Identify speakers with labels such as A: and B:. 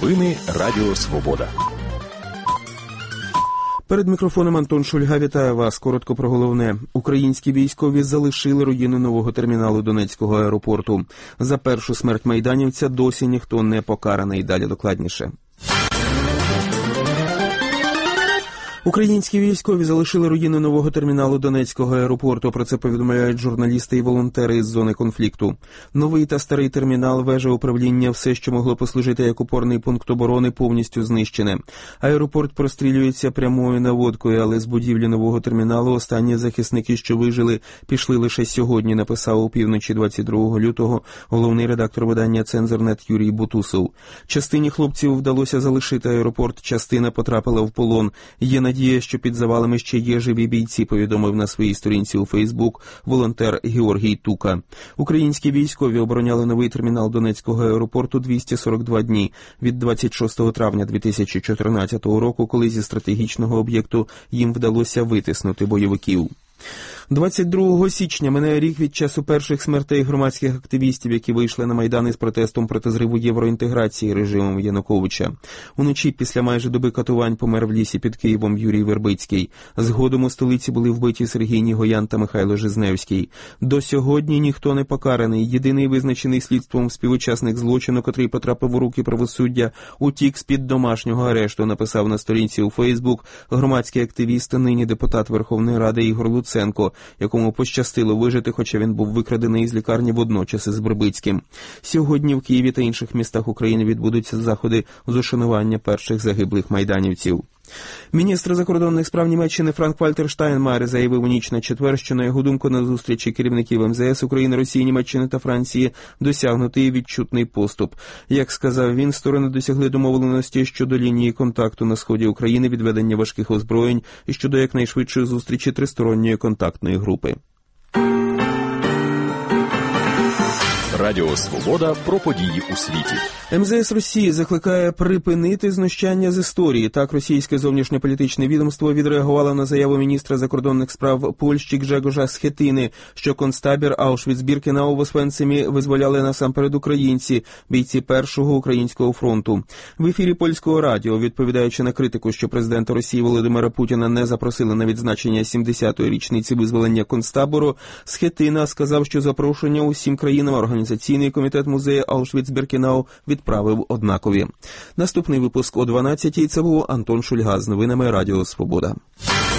A: Новини Радіо Свобода.
B: Перед мікрофоном Антон Шульга вітає вас. Коротко про головне. Українські військові залишили руїни нового терміналу Донецького аеропорту. За першу смерть майданівця досі ніхто не покараний. Далі докладніше. Українські військові залишили руїни нового терміналу Донецького аеропорту. Про це повідомляють журналісти і волонтери із зони конфлікту. Новий та старий термінал, вежа управління, все, що могло послужити як опорний пункт оборони, повністю знищене. Аеропорт прострілюється прямою наводкою, але з будівлі нового терміналу останні захисники, що вижили, пішли лише сьогодні, написав опівночі 22 лютого головний редактор видання «Цензор.нет» Юрій Бутусов. Частині хлопців вдалося залишити аеропорт, частина потрапила в полон. Є надія, що під завалами ще є живі бійці, повідомив на своїй сторінці у Фейсбук волонтер Георгій Тука. Українські військові обороняли новий термінал Донецького аеропорту 242 дні, від 26 травня 2014 року, коли зі стратегічного об'єкту їм вдалося витиснути бойовиків. 22 січня минає рік від часу перших смертей громадських активістів, які вийшли на Майдан із протестом проти зриву євроінтеграції режимом Януковича. Уночі після майже доби катувань помер в лісі під Києвом Юрій Вербицький. Згодом у столиці були вбиті Сергій Нігоян та Михайло Жизневський. До сьогодні ніхто не покараний. Єдиний визначений слідством співучасник злочину, котрий потрапив у руки правосуддя, утік з-під домашнього арешту, написав на сторінці у Фейсбук громадський активіст, нині депутат Верховної Ради Ігор Луценко, якому пощастило вижити, хоча він був викрадений із лікарні водночас із Вербицьким. Сьогодні в Києві та інших містах України відбудуться заходи з ушанування перших загиблих майданівців. Міністр закордонних справ Німеччини Франк-Вальтер Штайнмайєр заявив у ніч на четвер, що, на його думку, на зустрічі керівників МЗС України, Росії, Німеччини та Франції досягнутий відчутний поступ. Як сказав він, сторони досягли домовленості щодо лінії контакту на сході України, відведення важких озброєнь і щодо якнайшвидшої зустрічі тристоронньої контактної групи.
A: Радіо Свобода про події у світі.
B: МЗС Росії закликає припинити знущання з історії. Так, російське зовнішньополітичне відомство відреагувало на заяву міністра закордонних справ Польщі Гжегожа Схетини, що концтабір Аушвіц-Біркенау в Освенцимі визволяли насамперед українці, бійці Першого українського фронту. В ефірі польського радіо, відповідаючи на критику, що президента Росії Володимира Путіна не запросили на відзначення 70-ї річниці визволення концтабору, Схетина сказав, що запрошення усім країнам Організаційний комітет музею Аушвіц-Біркенау відправив однакові. Наступний випуск о 12-й. Це був Антон Шульга з новинами Радіо Свобода.